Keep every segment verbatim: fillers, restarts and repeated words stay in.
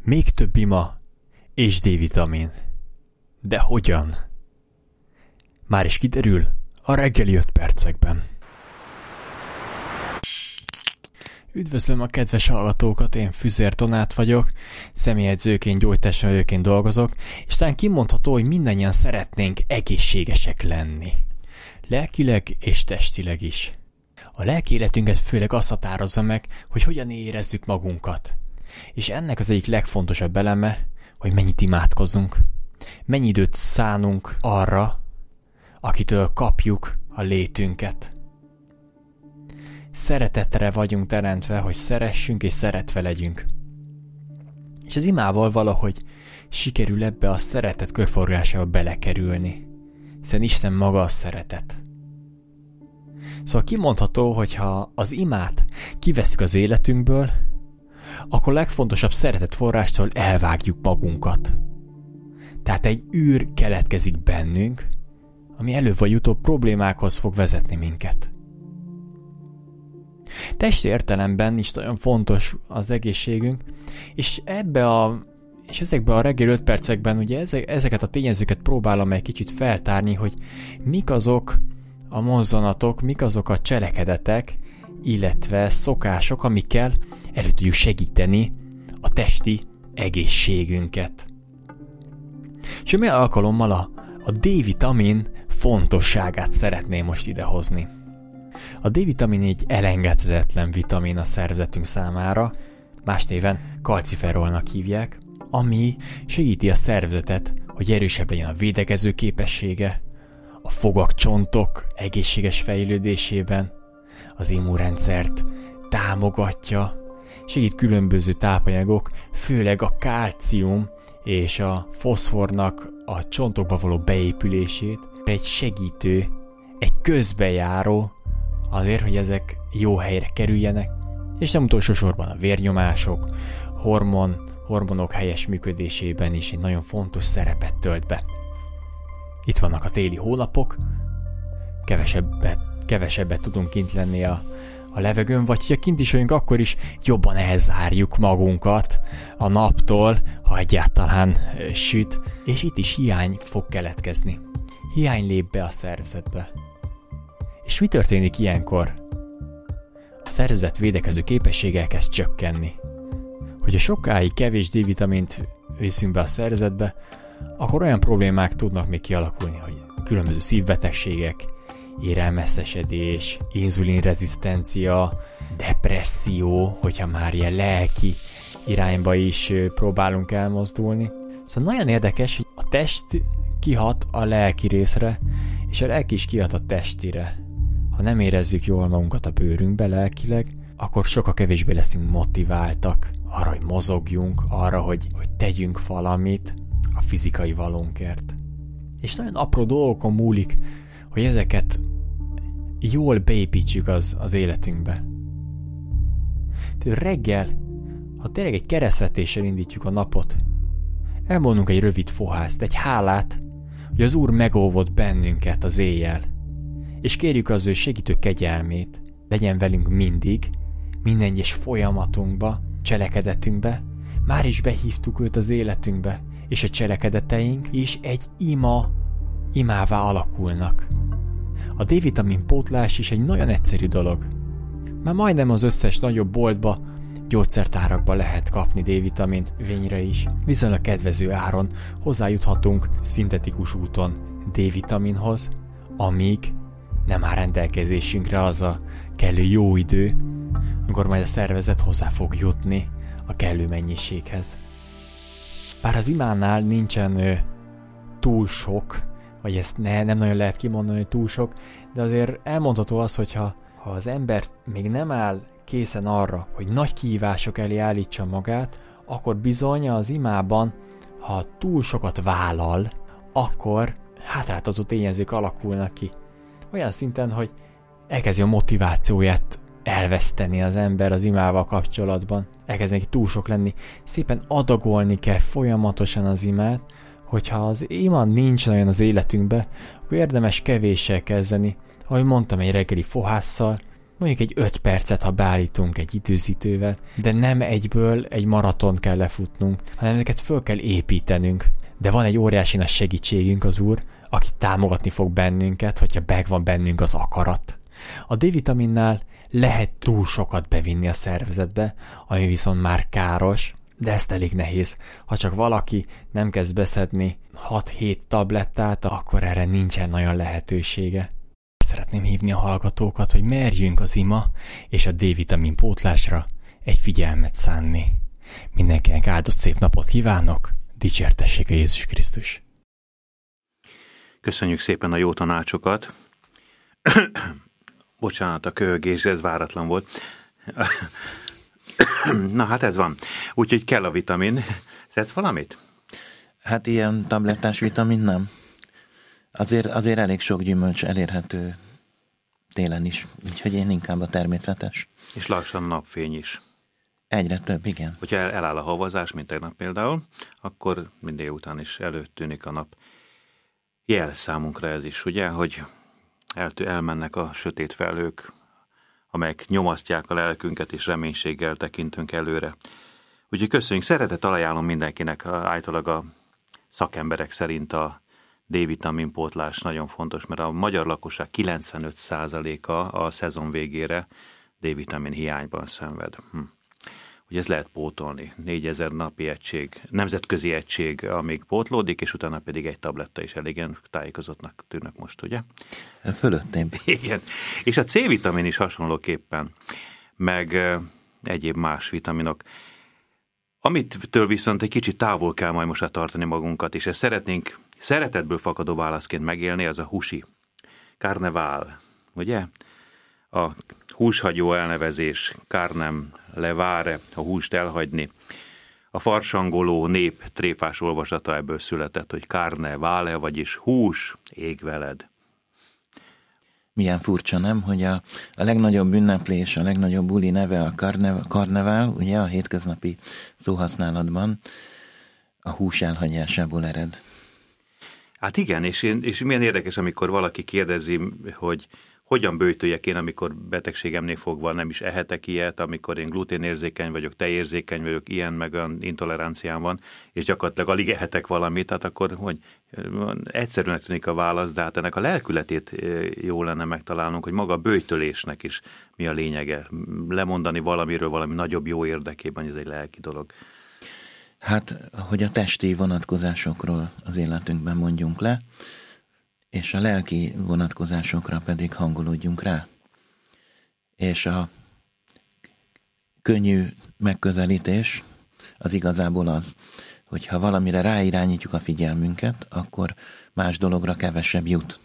Még több ima és D-vitamin. De hogyan? Már is kiderül a reggeli öt percekben. Üdvözlöm a kedves hallgatókat, én Füzér Donát vagyok, személyedzőként, gyógytestnevelőként dolgozok, és talán kimondható, hogy mindannyian szeretnénk egészségesek lenni. Lelkileg és testileg is. A lelki életünket főleg azt határozza meg, hogy hogyan érezzük magunkat. És ennek az egyik legfontosabb eleme, hogy mennyit imádkozunk. Mennyi időt szánunk arra, akitől kapjuk a létünket. Szeretetre vagyunk teremtve, hogy szeressünk és szeretve legyünk. És az imával valahogy sikerül ebbe a szeretet körforgásába belekerülni. Hiszen Isten maga a szeretet. Szóval kimondható, hogy ha az imát kiveszük az életünkből, akkor legfontosabb szeretetforrástól elvágjuk magunkat. Tehát egy űr keletkezik bennünk, ami előbb vagy utóbb problémákhoz fog vezetni minket. Testi értelemben is nagyon fontos az egészségünk, és ebbe a és ezekben a reggel öt percekben ugye ezeket a tényezőket próbálom egy kicsit feltárni, hogy mik azok a mozzanatok, mik azok a cselekedetek, illetve szokások, amikkel elő tudjuk segíteni a testi egészségünket. És mi alkalommal a, a D-vitamin fontosságát szeretném most idehozni. A D-vitamin egy elengedhetetlen vitamin a szervezetünk számára, más néven kalciferolnak hívják, ami segíti a szervezetet, hogy erősebb legyen a védekező képessége, a fogak, csontok egészséges fejlődésében, az immunrendszert támogatja, segít különböző tápanyagok, főleg a kálcium és a foszfornak a csontokba való beépülését, egy segítő, egy közbejáró azért, hogy ezek jó helyre kerüljenek, és nem utolsó sorban a vérnyomások, hormon, hormonok helyes működésében is egy nagyon fontos szerepet tölt be. Itt vannak a téli hónapok, kevesebbet, kevesebbet tudunk kint lenni a, a levegőn, vagy ha kint is vagyunk, akkor is jobban elzárjuk magunkat a naptól, ha egyáltalán süt, és itt is hiány fog keletkezni. Hiány lép be a szervezetbe. És mi történik ilyenkor? A szervezet védekező képessége elkezd csökkenni. Hogyha sokáig kevés D-vitamint viszünk be a szervezetbe, akkor olyan problémák tudnak még kialakulni, hogy különböző szívbetegségek, érelmesszesedés, inzulinrezisztencia, depresszió, hogyha már ilyen lelki irányba is próbálunk elmozdulni. Szóval nagyon érdekes, hogy a test kihat a lelki részre, és a lelki is kihat a testire. Ha nem érezzük jól magunkat a bőrünkbe lelkileg, akkor sokkal kevésbé leszünk motiváltak arra, hogy mozogjunk, arra, hogy, hogy tegyünk valamit a fizikai valónkért. És nagyon apró dolgokon múlik, hogy ezeket jól beépítsük az, az életünkbe. Tehát reggel, ha tényleg egy keresztvetéssel indítjuk a napot, elmondunk egy rövid fohászt, egy hálát, hogy az Úr megóvott bennünket az éjjel, és kérjük az ő segítő kegyelmét, legyen velünk mindig, minden egyes folyamatunkba, cselekedetünkbe, már is behívtuk őt az életünkbe, és a cselekedeteink is egy ima, imává alakulnak. A D-vitamin pótlás is egy nagyon egyszerű dolog. Már majdnem az összes nagyobb boltba, gyógyszertárakba lehet kapni D-vitamint, vényre is. Viszonylag kedvező áron hozzájuthatunk szintetikus úton D-vitaminhoz, amíg nem áll rendelkezésünkre az a kellő jó idő, amikor majd a szervezet hozzá fog jutni a kellő mennyiséghez. Bár az imánál nincsen ö, túl sok, vagy ezt ne, nem nagyon lehet kimondani, hogy túl sok, de azért elmondható az, hogyha ha az ember még nem áll készen arra, hogy nagy kihívások elé állítsa magát, akkor bizony az imában, ha túl sokat vállal, akkor hátráltató tényezők alakulnak ki. Olyan szinten, hogy elkezdi a motivációját elveszteni az ember az imával kapcsolatban. Elkezd neki túl sok lenni. Szépen adagolni kell folyamatosan az imát, hogyha az ima nincs olyan az életünkbe, akkor érdemes kevéssel kezdeni. Ahogy mondtam, egy reggeli fohásszal, mondjuk egy öt percet, ha beállítunk egy időzítővel, de nem egyből egy maraton kell lefutnunk, hanem ezeket föl kell építenünk. De van egy óriási nagy segítségünk, az Úr, aki támogatni fog bennünket, hogyha megvan bennünk az akarat. A D-vitaminnál lehet túl sokat bevinni a szervezetbe, ami viszont már káros, de ezt elég nehéz. Ha csak valaki nem kezd beszedni hat-hét tablettát, akkor erre nincsen nagyon lehetősége. Szeretném hívni a hallgatókat, hogy merjünk az ima és a D-vitamin pótlásra egy figyelmet szánni. Mindenkinek áldott szép napot kívánok, dicsértessék a Jézus Krisztus! Köszönjük szépen a jó tanácsokat. Bocsánat, a köhögés, ez váratlan volt. Na hát ez van. Úgyhogy kell a vitamin. Szedsz valamit? Hát ilyen tablettás vitamin nem. Azért, azért elég sok gyümölcs elérhető télen is. Úgyhogy én inkább a természetes. És lassan napfény is. Egyre több, igen. Hogyha el, eláll a havazás, mint tegnap például, akkor minden után is előttűnik a nap. Jel számunkra ez is, ugye, hogy eltű, elmennek a sötét felhők, amelyek nyomasztják a lelkünket, és reménységgel tekintünk előre. Úgyhogy köszönjük, szeretettel ajánlom mindenkinek, általában a szakemberek szerint a D-vitamin pótlás nagyon fontos, mert a magyar lakosság kilencvenöt százaléka a szezon végére D-vitamin hiányban szenved. Hm. Ugye ez lehet pótolni. négyezer napi egység, nemzetközi egység, amíg pótlódik, és utána pedig egy tabletta is elégen tájékozottnak tűnnek most, ugye? Fölöttem. Igen. És a C-vitamin is hasonlóképpen, meg egyéb más vitaminok. Amitől viszont egy kicsit távol kell majd most tartani magunkat, és ezt szeretnénk szeretetből fakadó válaszként megélni, az a húsi. Carneval, ugye? A húshagyó elnevezés, carnem levare, a húst elhagyni. A farsangoló nép tréfás olvasata ebből született, hogy carne vale, vagyis hús, ég veled. Milyen furcsa, nem? Hogy a, a legnagyobb ünneplés, a legnagyobb buli neve a karnev, karnevál, ugye a hétköznapi szóhasználatban a hús elhagyásából ered. Hát igen, és, én, és milyen érdekes, amikor valaki kérdezi, hogy hogyan böjtöljek én, amikor betegségemnél fogva nem is ehetek ilyet, amikor én gluténérzékeny vagyok, tejérzékeny vagyok, ilyen meg olyan intoleranciám van, és gyakorlatilag alig ehetek valamit, tehát akkor hogy egyszerűen tűnik a válasz, de hát ennek a lelkületét jó lenne megtalálnunk, hogy maga a böjtölésnek is mi a lényege. Lemondani valamiről valami nagyobb jó érdekében, ez egy lelki dolog. Hát, hogy a testi vonatkozásokról az életünkben mondjunk le, és a lelki vonatkozásokra pedig hangolódjunk rá. És a könnyű megközelítés az igazából az, hogy ha valamire ráirányítjuk a figyelmünket, akkor más dologra kevesebb jut.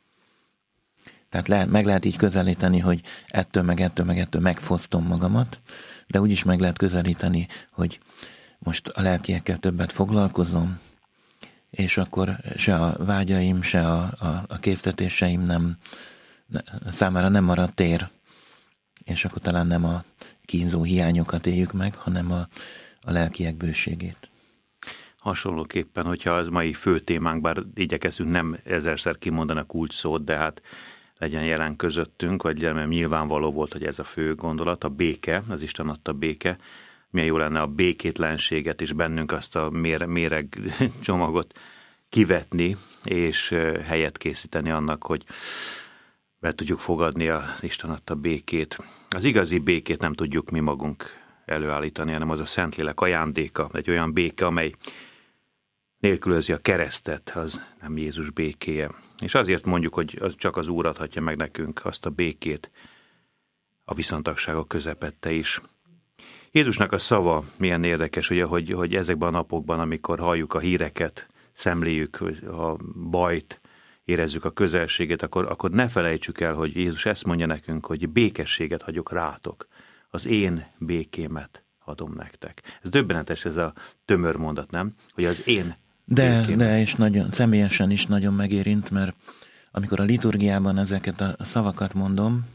Tehát lehet, meg lehet így közelíteni, hogy ettől meg ettől meg ettől megfosztom magamat, de úgyis meg lehet közelíteni, hogy most a lelkiekkel többet foglalkozom, és akkor se a vágyaim, se a, a, a késztetéseim nem, számára nem marad tér, és akkor talán nem a kínzó hiányokat éljük meg, hanem a, a lelkiek bőségét. Hasonlóképpen, hogyha az mai fő témánk, bár igyekezünk nem ezerszer kimondani a kulcs szót, de hát legyen jelen közöttünk, vagy nem nyilvánvaló volt, hogy ez a fő gondolat, a béke, az Isten adta béke. Milyen jó lenne a békétlenséget és bennünk azt a méreg csomagot kivetni, és helyet készíteni annak, hogy be tudjuk fogadni az Isten adta békét. Az igazi békét nem tudjuk mi magunk előállítani, hanem az a Szentlélek ajándéka, egy olyan béke, amely nélkülözi a keresztet, az nem Jézus békéje. És azért mondjuk, hogy az csak az Úr adhatja meg nekünk azt a békét a viszontagságok közepette is. Jézusnak a szava milyen érdekes, ugye, hogy, hogy ezekben a napokban, amikor halljuk a híreket, szemléljük a bajt, érezzük a közelséget, akkor, akkor ne felejtsük el, hogy Jézus ezt mondja nekünk, hogy békességet hagyok rátok, az én békémet adom nektek. Ez döbbenetes, ez a tömör mondat, nem? Hogy az én de, békémet. De, és nagyon, személyesen is nagyon megérint, mert amikor a liturgiában ezeket a szavakat mondom,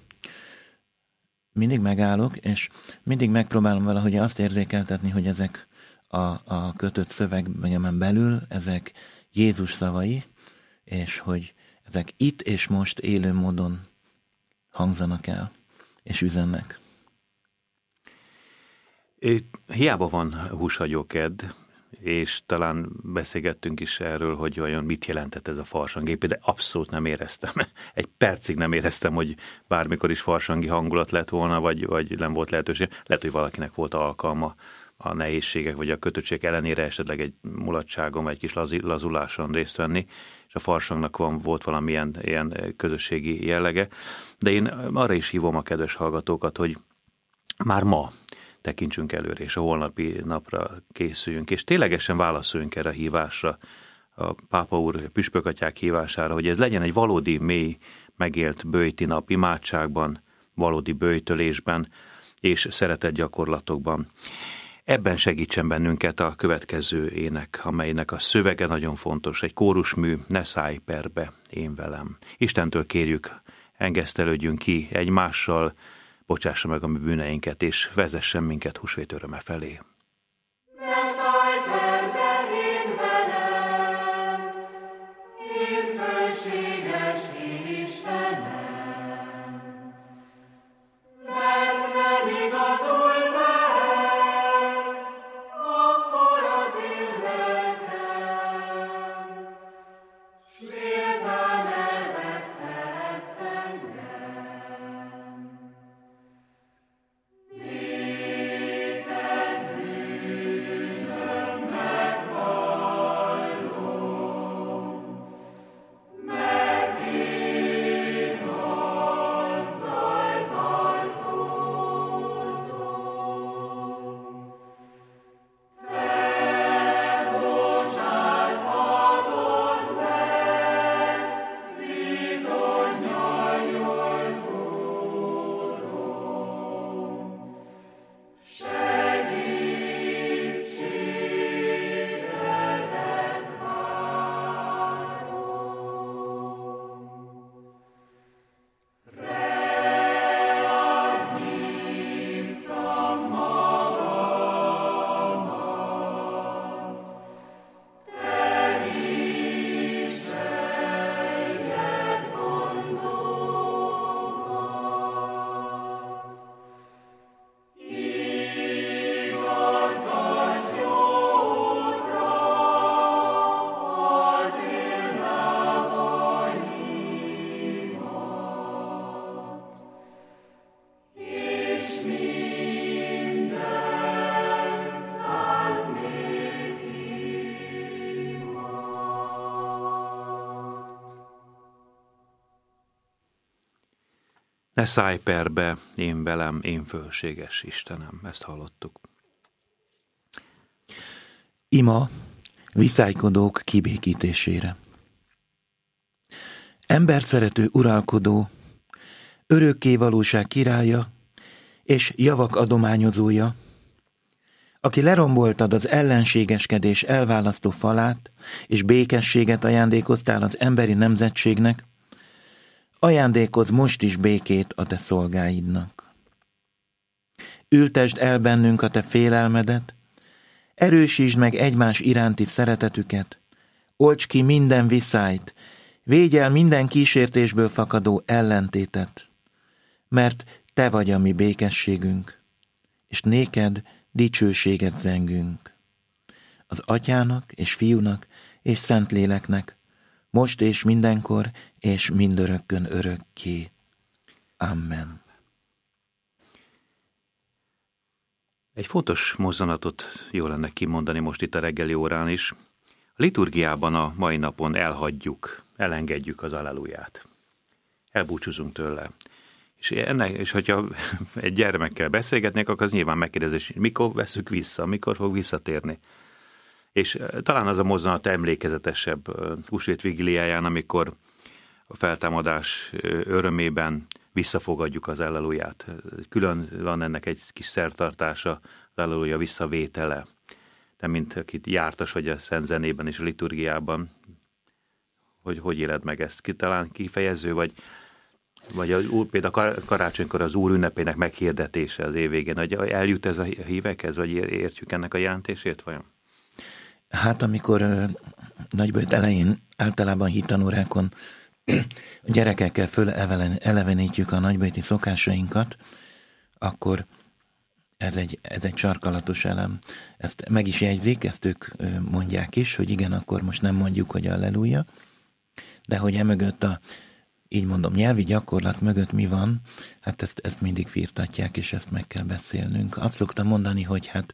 mindig megállok, és mindig megpróbálom valahogy azt érzékeltetni, hogy ezek a, a kötött szövegben belül, ezek Jézus szavai, és hogy ezek itt és most élő módon hangzanak el. és üzennek. Hiába van húshagyókedd, és talán beszélgettünk is erről, hogy olyan mit jelentett ez a farsangép, de abszolút nem éreztem. Egy percig nem éreztem, hogy bármikor is farsangi hangulat lett volna, vagy, vagy nem volt lehetőség. Lehet, hogy valakinek volt alkalma a nehézségek, vagy a kötöttségek ellenére esetleg egy mulatságon, vagy egy kis lazuláson részt venni, és a farsangnak van, volt valamilyen ilyen közösségi jellege. De én arra is hívom a kedves hallgatókat, hogy már ma tekintsünk előre, és a holnapi napra készüljünk, és ténylegesen válaszoljunk erre a hívásra, a Pápa úr, püspökatyák hívására, hogy ez legyen egy valódi, mély, megélt böjti nap, imádságban, valódi böjtölésben és szeretett gyakorlatokban. Ebben segítsen bennünket a következő ének, amelynek a szövege nagyon fontos, egy kórusmű, ne szállj perbe, én velem. Istentől kérjük, engesztelődjünk ki egymással, bocsássa meg a mi bűneinket, és vezessen minket húsvét öröme felé. Ne szállj perbe, én velem, én fölséges Istenem, mert nem igazol meg, akkor az én lelkem, s méltán elvethetsz engem. Néked bűnöm megvallom, mert én azzal tartozom. Te bocsáthatod meg, bizonnyal jól tudom. Segítségedet várom. Reád bíztam magamat, te viseljed gondomat. Igazgasd jó útra az én lábaimat, és mindent szádd nékimat. Ne szállj perbe, én velem, én fölséges Istenem. Ezt hallottuk. Ima viszálykodók kibékítésére. Embert szerető uralkodó, örökké valóság királya és javak adományozója, aki leromboltad az ellenségeskedés elválasztó falát, és békességet ajándékoztál az emberi nemzetségnek, ajándékozz most is békét a te szolgáidnak. Ültesd el bennünk a te félelmedet, erősítsd meg egymás iránti szeretetüket, olts ki minden viszályt, védj el minden kísértésből fakadó ellentétet, mert te vagy a mi békességünk, és néked dicsőséget zengünk. Az Atyának és Fiúnak és Szentléleknek, most és mindenkor, és mindörökkön örökké. Amen. Egy fontos mozzanatot jó lenne kimondani most itt a reggeli órán is. A liturgiában a mai napon elhagyjuk, elengedjük az alleluját. Elbúcsúzunk tőle. És, ennek, és hogyha egy gyermekkel beszélgetnék, akkor az nyilván megkérdezés, hogy mikor veszük vissza, mikor fog visszatérni. És talán az a mozzanat emlékezetesebb húsvét vigiliáján, amikor a feltámadás örömében visszafogadjuk az alleluját. Külön van ennek egy kis szertartása, az alleluja visszavétele. De mint akit jártas vagy a szent zenében és a liturgiában, hogy hogy éled meg ezt? Ki, talán kifejező, vagy, vagy az úr, például karácsonykor az Úr ünnepének meghirdetése az év végén, hogy eljut ez a hívekhez, vagy értjük ennek a jelentését vajon? Hát amikor uh, nagyböjt elején általában hittanórákon a gyerekekkel fölelevenítjük a nagybőti szokásainkat, akkor ez egy, ez egy sarkalatos elem. Ezt meg is jegyzik, ezt ők mondják is, hogy igen, akkor most nem mondjuk, hogy alleluja, de hogy emögött a, így mondom, nyelvi gyakorlat mögött mi van, hát ezt, ezt mindig firtatják, és ezt meg kell beszélnünk. Azt szoktam mondani, hogy hát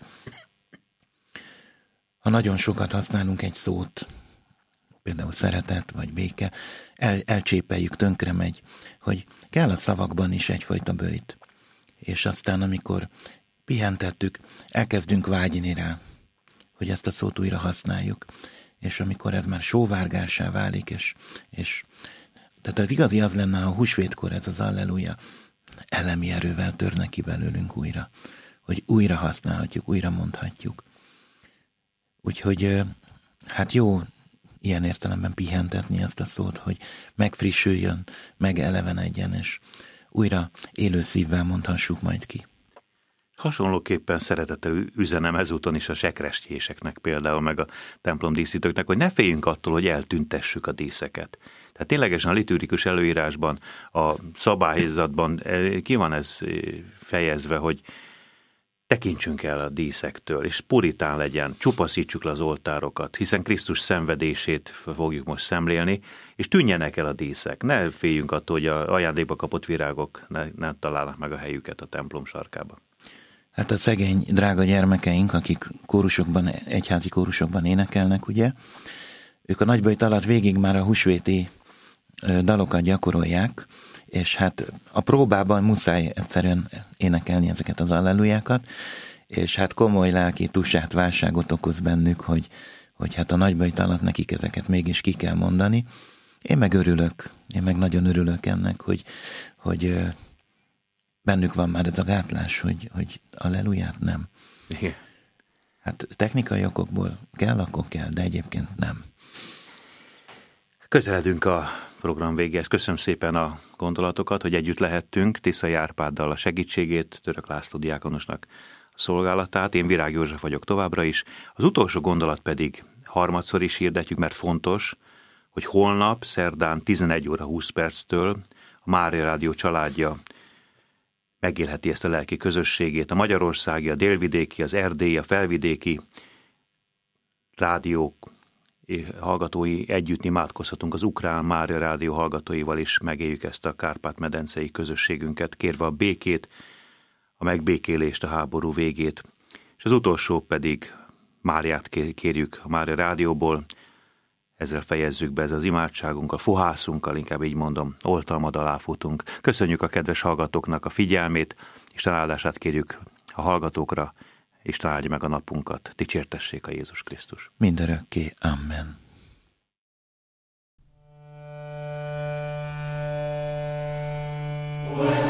ha nagyon sokat használunk egy szót, például szeretet vagy béke, el, elcsépeljük, tönkre megy, hogy kell a szavakban is egyfajta böjt. És aztán, amikor pihentettük, elkezdünk vágyni rá, hogy ezt a szót újra használjuk. És amikor ez már sóvárgássá válik, és, és tehát az igazi az lenne, ha a húsvétkor ez az alleluja elemi erővel törne ki belőlünk újra, hogy újra használhatjuk, újra mondhatjuk. Úgyhogy hát jó ilyen értelemben pihentetni ezt a szót, hogy megfrissüljön, megelevenedjen, és újra élő szívvel mondhassuk majd ki. Hasonlóképpen szeretettel üzenem ezúton is a sekrestjéseknek például, meg a templom díszítőknek, hogy ne féljünk attól, hogy eltüntessük a díszeket. Tehát ténylegesen a liturgikus előírásban, a szabályzatban ki van ez fejezve, hogy tekintsünk el a díszektől, és puritán legyen, csupaszítsuk le az oltárokat, hiszen Krisztus szenvedését fogjuk most szemlélni, és tűnjenek el a díszek. Ne féljünk attól, hogy a ajándékba kapott virágok ne, ne találnak meg a helyüket a templom sarkába. Hát a szegény, drága gyermekeink, akik kórusokban, egyházi kórusokban énekelnek, ugye, ők a nagyböjt alatt végig már a húsvéti dalokat gyakorolják, és hát a próbában muszáj egyszerűen énekelni ezeket az allelujákat, és hát komoly lelki tusát, válságot okoz bennük, hogy, hogy hát a nagyböjt alatt nekik ezeket mégis ki kell mondani. Én meg örülök, én meg nagyon örülök ennek, hogy, hogy bennük van már ez a gátlás, hogy, hogy alleluját nem. Igen. Hát technikai okokból kell, akkor kell, de egyébként nem. Közeledünk a program végéhez. Köszönöm szépen a gondolatokat, hogy együtt lehettünk. Tiszai Árpáddal a segítségét, Török László diákonosnak a szolgálatát. Én Virág József vagyok továbbra is. Az utolsó gondolat pedig harmadszor is hirdetjük, mert fontos, hogy holnap, szerdán tizenegy óra húsz perctől a Mária Rádió családja megélheti ezt a lelki közösségét. A magyarországi, a délvidéki, az erdélyi, a felvidéki rádiók hallgatói együtt imádkozhatunk az Ukrán Mária Rádió hallgatóival is, megéljük ezt a Kárpát-medencei közösségünket, kérve a békét, a megbékélést, a háború végét. És az utolsó pedig Máriát kérjük a Mária Rádióból, ezzel fejezzük be ez az imádságunk, a fohászunkkal, inkább így mondom, oltalmad alá futunk. Köszönjük a kedves hallgatóknak a figyelmét, Isten áldását kérjük a hallgatókra, Isten áldja meg a napunkat. Dicsértessék a Jézus Krisztus. Mindörökké. Amen. Well.